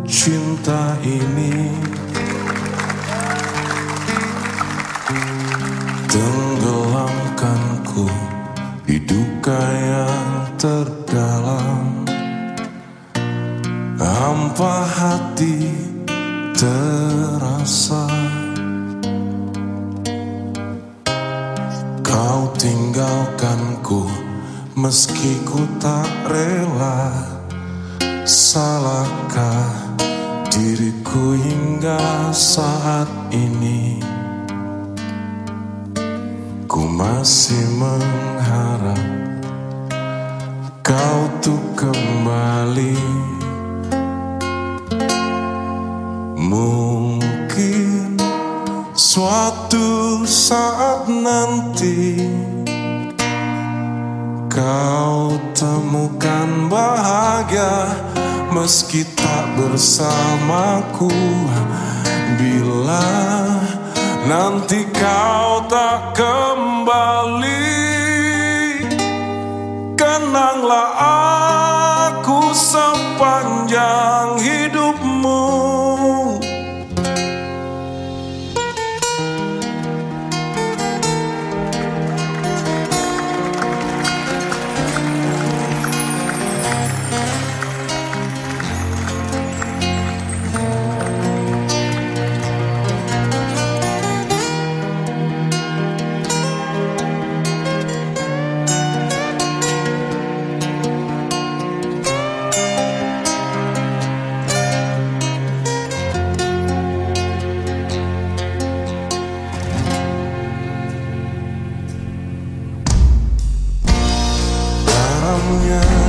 cinta ini tenggelamkanku di duka yang terdalam. Hampa hati terasa, kau tinggalkanku meski ku tak rela. Salahkah diriku hingga saat ini? Ku masih mengharap kau tuh kembali. Mungkin suatu saat nanti kau temukan bahagia meski tak bersamaku. Bila nanti kau tak kembali, kenanglah aku sepanjang hidupmu. Garamnya